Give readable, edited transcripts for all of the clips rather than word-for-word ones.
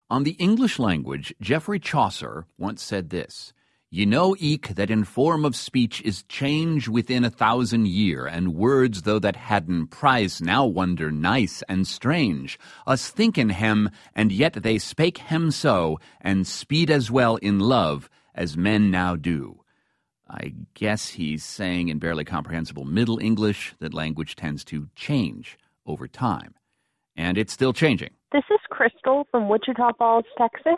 On the English language, Geoffrey Chaucer once said this, "Ye know eke that in form of speech is change within 1,000 year, and words though that hadden price now wonder nice and strange. Us thinken hem, and yet they spake hem so, and speed as well in love as men now do." I guess he's saying in barely comprehensible Middle English that language tends to change over time. And it's still changing. This is Crystal from Wichita Falls, Texas.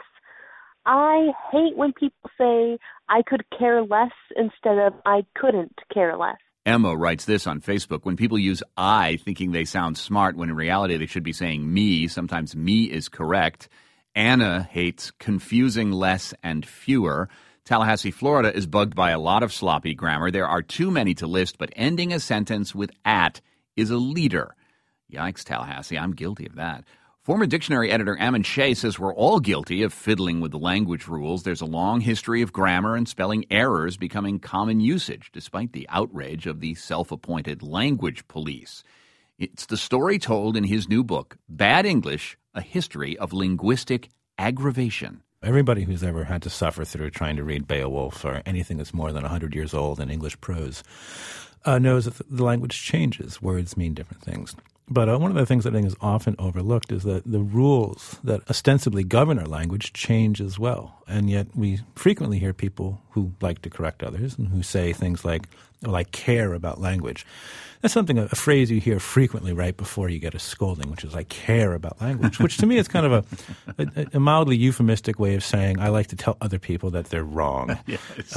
I hate when people say, "I could care less," instead of "I couldn't care less." Emma writes this on Facebook. When people use I thinking they sound smart when in reality they should be saying me, sometimes me is correct. Anna hates confusing less and fewer. Tallahassee, Florida is bugged by a lot of sloppy grammar. There are too many to list, but ending a sentence with at is a leader. Yikes, Tallahassee, I'm guilty of that. Former dictionary editor Ammon Shea says we're all guilty of fiddling with the language rules. There's a long history of grammar and spelling errors becoming common usage, despite the outrage of the self-appointed language police. It's the story told in his new book, Bad English, A History of Linguistic Aggravation. Everybody who's ever had to suffer through trying to read Beowulf or anything that's more than 100 years old in English prose knows that the language changes. Words mean different things. But one of the things I think is often overlooked is that the rules that ostensibly govern our language change as well. And yet we frequently hear people who like to correct others and who say things like, "Well, I care about language." That's a phrase you hear frequently right before you get a scolding, which is "I care about language," which to me is kind of a mildly euphemistic way of saying I like to tell other people that they're wrong. Yes.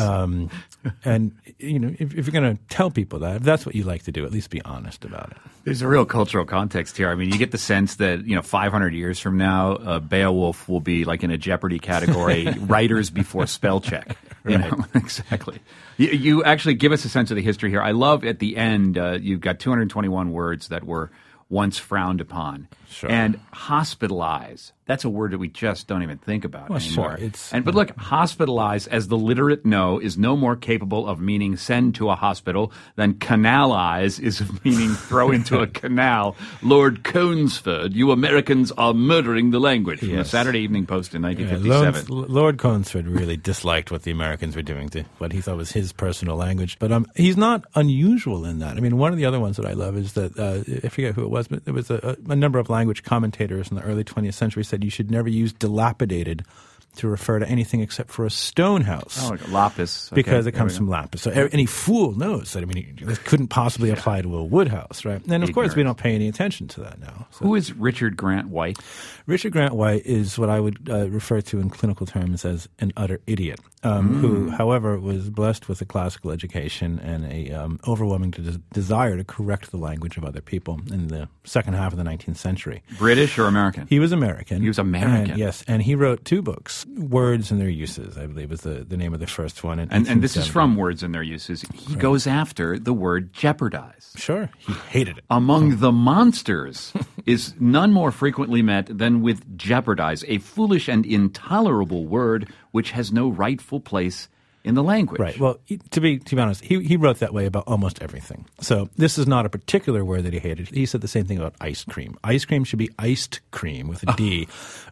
And if you're going to tell people that, if that's what you like to do, at least be honest about it. There's a real cultural context here. I mean, you get the sense that 500 years from now, Beowulf will be like in a Jeopardy category, writers before spell check. Right. Exactly. You actually give us a sense of the history here. I love at the end, you've got 221 words that were once frowned upon. Sure. And hospitalize. That's a word that we just don't even think about anymore. Sure. But look, hospitalize, as the literate know, is no more capable of meaning send to a hospital than canalize is of meaning throw into a canal. Lord Conesford, you Americans are murdering the language. From the Saturday Evening Post in 1957. Lord Conesford really disliked what the Americans were doing to what he thought was his personal language. But he's not unusual in that. I mean, one of the other ones that I love is that, I forget who it was, but there was a number of language commentators in the early 20th century said you should never use dilapidated to refer to anything except for a stone house. Oh, like lapis. Okay, because it comes from lapis. So any fool knows that, this couldn't possibly apply to a wood house, right? And of course, we don't pay any attention to that now. So. Who is Richard Grant White? Richard Grant White is what I would refer to in clinical terms as an utter idiot, who, however, was blessed with a classical education and a overwhelming desire to correct the language of other people in the second half of the 19th century. British or American? He was American. He was American. Yes, and he wrote two books. Words and Their Uses, I believe, was the name of the first one. And this is from Words and Their Uses. He goes after the word jeopardize. Sure. He hated it. Among the monsters is none more frequently met than with jeopardize, a foolish and intolerable word which has no rightful place in the language. Right. Well, to be honest, he wrote that way about almost everything. So this is not a particular word that he hated. He said the same thing about ice cream. Ice cream should be iced cream with a D.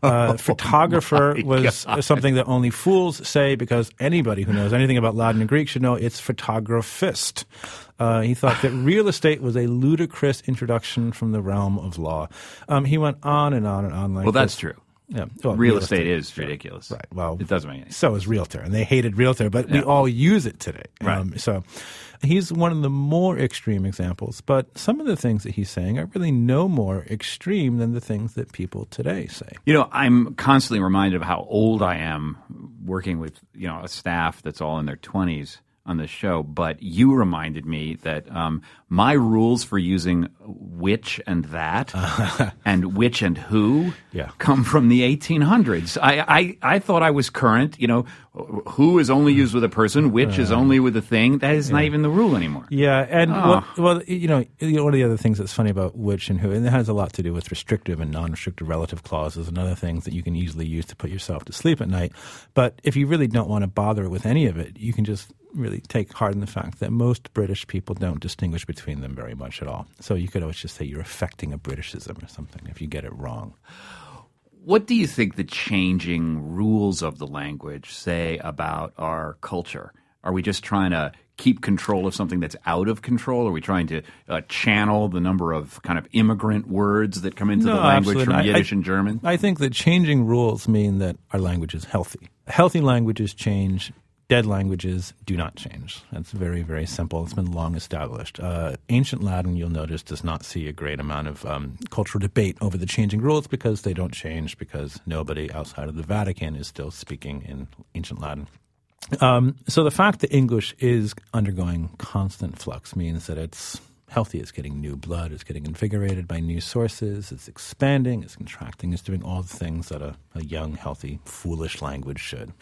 Photographer was something that only fools say because anybody who knows anything about Latin and Greek should know it's photographist. He thought that real estate was a ludicrous introduction from the realm of law. He went on and on and on like this. Well, that's this. true. Yeah. Well, real estate is ridiculous. Right. Well, it doesn't make any sense. So is realtor, and they hated realtor, but we all use it today. Right. So he's one of the more extreme examples, but some of the things that he's saying are really no more extreme than the things that people today say. I'm constantly reminded of how old I am working with, a staff that's all in their 20s on this show, but you reminded me that my rules for using which and that and which and who come from the 1800s. I thought I was current. Who is only used with a person, which is only with a thing. That is not even the rule anymore. Yeah, and one of the other things that's funny about which and who, and it has a lot to do with restrictive and non-restrictive relative clauses and other things that you can easily use to put yourself to sleep at night. But if you really don't want to bother with any of it, you can just really take heart in the fact that most British people don't distinguish between them very much at all. So you could always just say you're affecting a Britishism or something if you get it wrong. What do you think the changing rules of the language say about our culture? Are we just trying to keep control of something that's out of control? Are we trying to channel the number of kind of immigrant words that come into the language from Yiddish and German? I think that changing rules mean that our language is healthy. Healthy languages change. Dead languages do not change. That's very, very simple. It's been long established. Ancient Latin, you'll notice, does not see a great amount of cultural debate over the changing rules because they don't change, because nobody outside of the Vatican is still speaking in Ancient Latin. So the fact that English is undergoing constant flux means that it's healthy. It's getting new blood. It's getting invigorated by new sources. It's expanding. It's contracting. It's doing all the things that a young, healthy, foolish language should.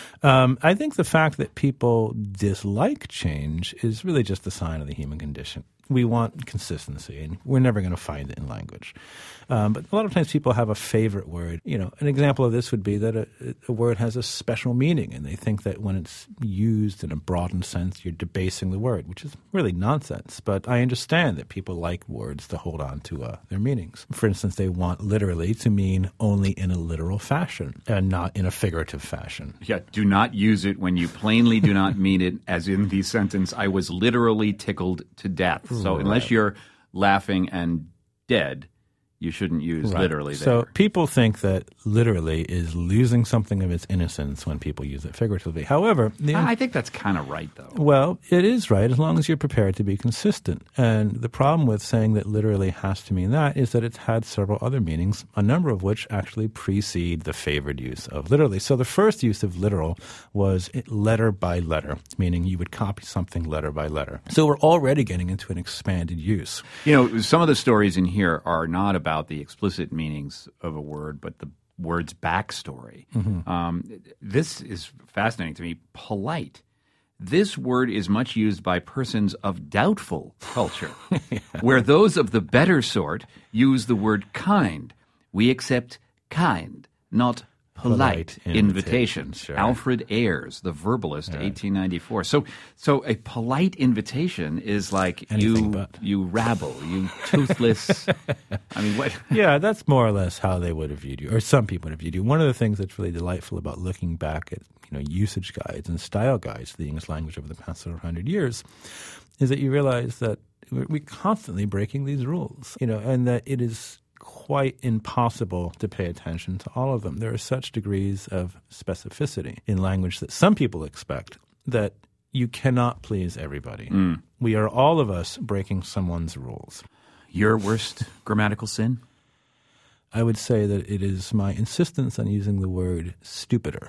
I think the fact that people dislike change is really just a sign of the human condition. We want consistency, and we're never going to find it in language. But a lot of times people have a favorite word. You know, an example of this would be that a word has a special meaning, and they think that when it's used in a broadened sense, you're debasing the word, which is really nonsense. But I understand that people like words to hold on to their meanings. For instance, they want literally to mean only in a literal fashion and not in a figurative fashion. Yeah, do not use it when you plainly do not mean it, as in the sentence, I was literally tickled to death. So unless you're laughing and dead, you shouldn't use literally there. So people think that literally is losing something of its innocence when people use it figuratively. However, I think that's kind of right, though. Well, it is right as long as you're prepared to be consistent. And the problem with saying that literally has to mean that is that it's had several other meanings, a number of which actually precede the favored use of literally. So the first use of literal was letter by letter, meaning you would copy something letter by letter. So we're already getting into an expanded use. You know, some of the stories in here are not about the explicit meanings of a word, but the word's backstory. Mm-hmm. This is fascinating to me. Polite. This word is much used by persons of doubtful culture, where those of the better sort use the word kind. We accept kind, not polite invitations. Sure. Alfred Ayers, the verbalist, 1894. So a polite invitation is like you rabble, you toothless. I mean, what? Yeah, that's more or less how they would have viewed you, or some people would have viewed you. One of the things that's really delightful about looking back at usage guides and style guides to the English language over the past several hundred years is that you realize that we're constantly breaking these rules, and that it is quite impossible to pay attention to all of them. There are such degrees of specificity in language that some people expect that you cannot please everybody. We are, all of us, breaking someone's rules. Your worst grammatical sin? I would say that it is my insistence on using the word stupider,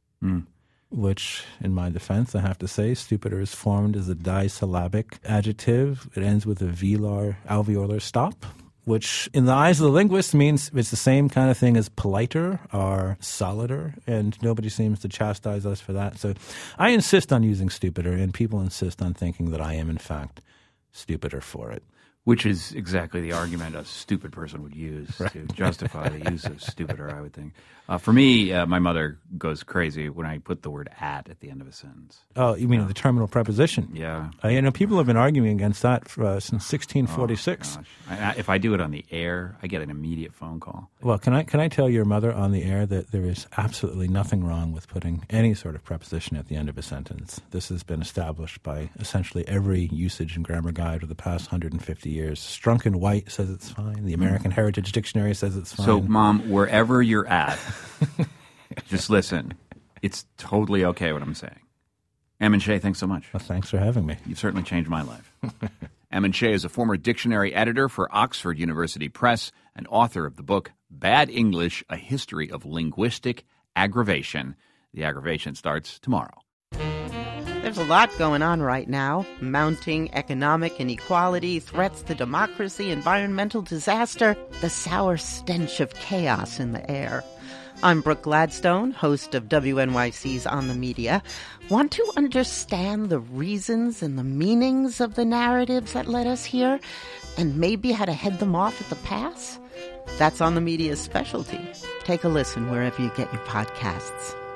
which, in my defense, I have to say, stupider is formed as a disyllabic adjective. It ends with a velar alveolar stop, which in the eyes of the linguist means it's the same kind of thing as politer or solider, and nobody seems to chastise us for that. So I insist on using stupider, and people insist on thinking that I am, in fact, stupider for it. Which is exactly the argument a stupid person would use to justify the use of stupider, I would think. For me, my mother goes crazy when I put the word at the end of a sentence. Oh, you mean the terminal preposition? Yeah. People have been arguing against that since 1646. Oh, if I do it on the air, I get an immediate phone call. Well, can I tell your mother on the air that there is absolutely nothing wrong with putting any sort of preposition at the end of a sentence. This has been established by essentially every usage and grammar guide of the past 150 years. Strunk and White says it's fine. The American Heritage Dictionary says it's fine. So, Mom, wherever you're at, just listen. It's totally okay what I'm saying. Ammon Shea, thanks so much. Well, thanks for having me. You've certainly changed my life. Ammon Shea is a former dictionary editor for Oxford University Press and author of the book Bad English, A History of Linguistic Aggravation. The aggravation starts tomorrow. There's a lot going on right now. Mounting economic inequality, threats to democracy, environmental disaster, the sour stench of chaos in the air. I'm Brooke Gladstone, host of WNYC's On the Media. Want to understand the reasons and the meanings of the narratives that led us here, and maybe how to head them off at the pass? That's On the Media's specialty. Take a listen wherever you get your podcasts.